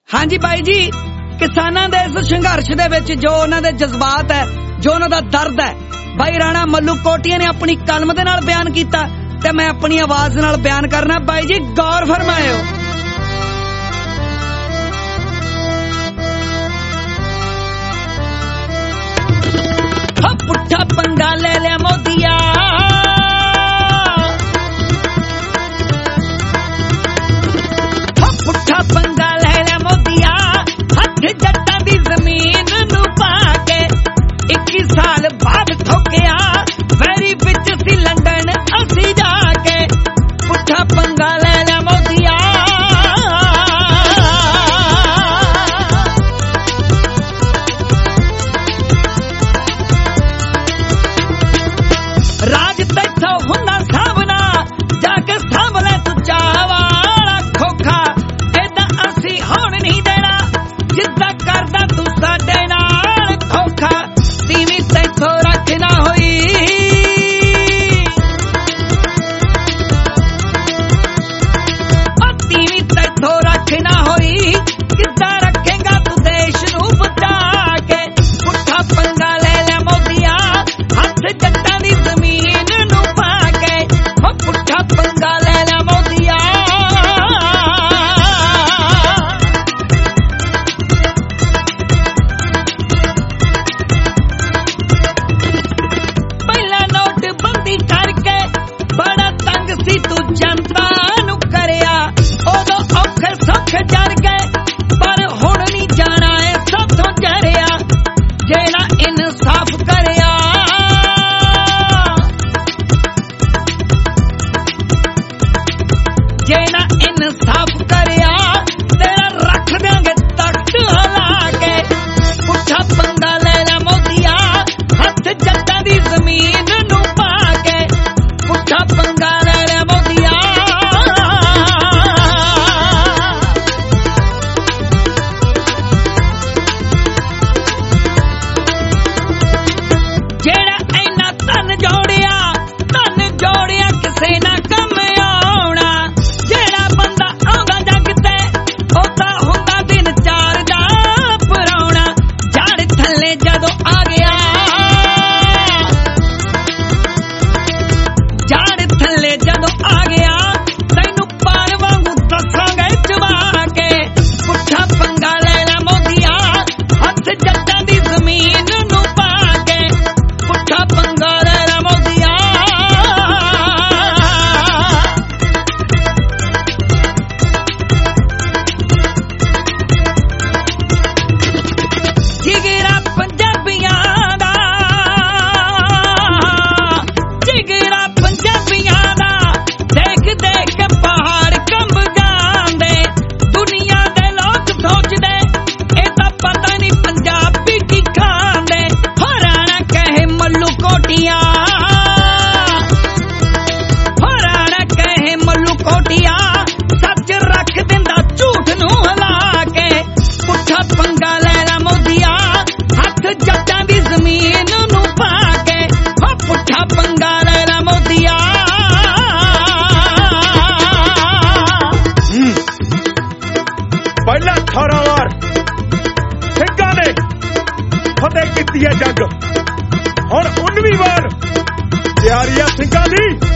हाँ जी बाई जी, किसानां दे इस संघर्ष दे विच जो उन्हां दे जज्बात है, जो उन्हां दा दर्द है, भाई राणा मल्लू कोटिया ने अपनी कलम दे नाल बयान कीता ते मैं अपनी आवाज नाल बयान करना। बाई जी गौर फरमायो। पुट्ठा पंगा ले ले मोदिया, पुट्ठा पंगा ले ले मोदिया, हथ जट्टां दी जमीन नू पाके 21 साल बाद ठोकिया वैरी विच सी लंडन असी जाके। पुट्ठा पंगा ले ले मोदिया, राज तैथों हुन्ना सावना जाके सावले तू चावा खोखा, एदा असी होण नहीं देना जिद्दां करदा तू साडे नाल खोखा। तीवी तैथों रखना होई, तीवी तैथों रखना होई, किद्दां रखेगा तू देश नू बचा के। पुट्ठा पंगा ले ले मोदिया, हथ जट्टां दी जमीन नू पाके। पुट्ठा पंगा ले ले मोदिया, पहला नोटबंदी करके बड़ा तंग सी तू जनता नू करिया, उदों औखे सौखे जर गए पर हुण नहीं जाना है साथों जरिया। जेड़ा इंसाफ करिया, जेड़ा इंसाफ करिया तेरा रख देंगे तख्त हिला के। पुट्ठा पंगा ले ले मोदिया, हथ जट्टां दी जमीन नू पाके। पुट्ठा पंगा ले ले मोदिया, जेड़ा इन्ना धन जोड़िया किसे ना कम आउणा। जेड़ा बंदा आउंदा जग ते ओह तां हुंदा दिन चार दा पराउणा। जड़ थल्ले जदों आ गया, जड़ थल्ले जदों आ गया तैनू पार वांगू दसांगे चबा के। पुट्ठा पंगा ले ले मोदिया, हथ जट्टां दी जमीन नू पाके। पुट्ठा पंगा ले ले मोदिया, जिगरा पंजाबियां दा, जिगरा पंजाबियां दा, देख देख के पहाड़ कंब जांदे। दुनिया दे लोग सोचदे ए तां पता नहीं पंजाबी की खांदे। हो राणा कहे मल्लू कोटिया, हो राणा कहे मल्लू कोटिया, सच रख दिंदा झूठ नू हिला के। पुट्ठा पंगा ले ले मोदिया, हथ जट्टां दी जमीन नू पाके। हो पुट्ठा पंगा ले ले मोदिया, पहला 18 वार सिंघां ने फतेह कीती है जग, हुण 19ਵੀਂ वार तैयारी है सिंघां दी।